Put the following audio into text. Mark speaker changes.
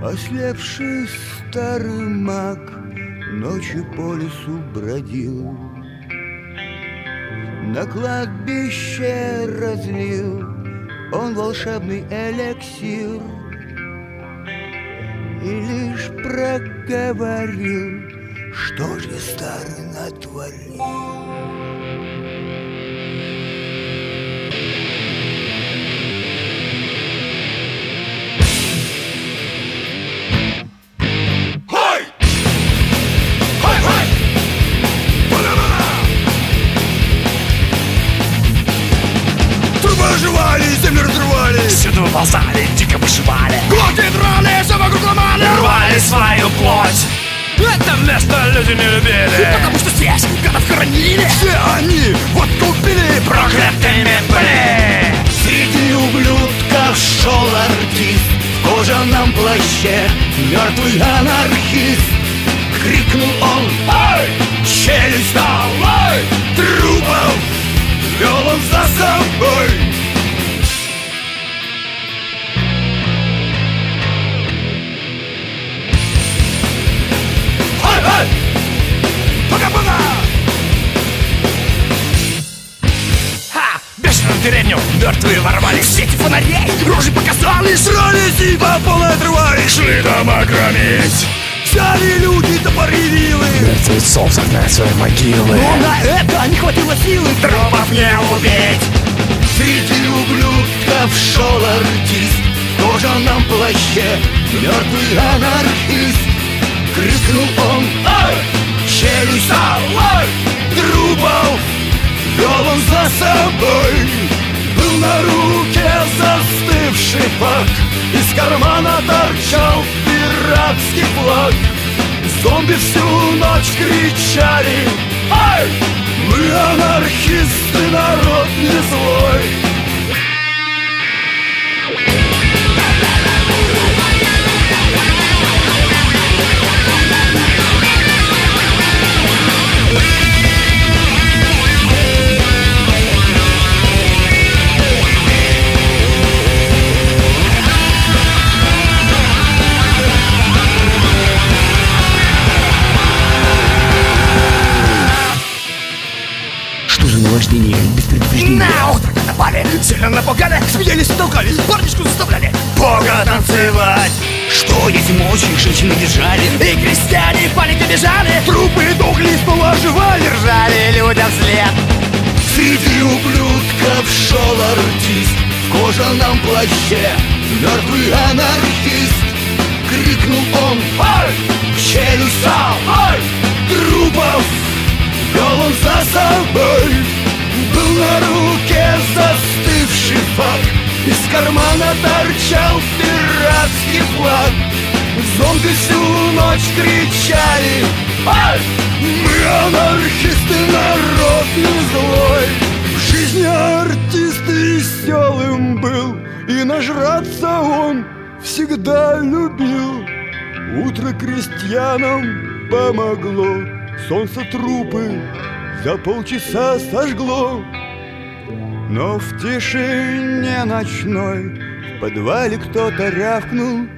Speaker 1: Ослепший старый маг ночью по лесу бродил, на кладбище разлил он волшебный эликсир и лишь проговорил, что же старый натворил.
Speaker 2: Землю разрывали,
Speaker 3: всюду ползали, дико вышивали,
Speaker 2: глотки драли, все вокруг ломали,
Speaker 3: рвали свою плоть. Это место люди не любили,
Speaker 2: потому что здесь гадов хоронили. Все они вот купили,
Speaker 3: проклятыми были.
Speaker 1: Среди ублюдков шел артист в кожаном плаще, мертвый анархист. Крикнул он: «Ай! Челюсть дал! Ай! Трупов!» Вел он за собой.
Speaker 2: Пока-пока!
Speaker 3: Ха! Бешеную деревню мертвые ворвались, в свете фонарей рожи показали,
Speaker 2: срались и по полной отрывались,
Speaker 3: шли дома громить.
Speaker 2: Взяли люди топоры вилы,
Speaker 3: мертвецов загнать в свои могилы,
Speaker 2: но на это не хватило силы
Speaker 3: трупов не убить.
Speaker 1: Среди ублюдков шел артист в кожаном плаще, мертвый анархист. Крикнул он: «Ай! Челюсть дал! Ай! Трупов!» Вел он за собой. Был на руке застывший факт, из кармана торчал пиратский флаг. Зомби всю ночь кричали: «Ай! Мы анархисты, народ не злой!»
Speaker 3: Наваждение без предупреждения. На утро напали, сильно напугали, смеялись и толкались, парнишку заставляли бога танцевать.
Speaker 1: Что есть мочи, женщины держали,
Speaker 3: и крестьяне в панике бежали,
Speaker 2: трупы дохли, снова оживали,
Speaker 3: ржали людям вслед.
Speaker 1: Среди ублюдков шел артист в кожаном плаще, мертвый анархист. Крикнул он: «Ай! Челюсть дал! Ай! Трупов!» Вел он за собой. Был на руке застывший факт, из кармана торчал пиратский флаг. Зомби всю ночь кричали: «Ай! Мы анархисты, народ не злой!» В жизни артист веселым был, и нажраться он всегда любил. Утро крестьянам помогло, солнце трупы за полчаса сожгло. Но в тишине ночной в подвале кто-то рявкнул: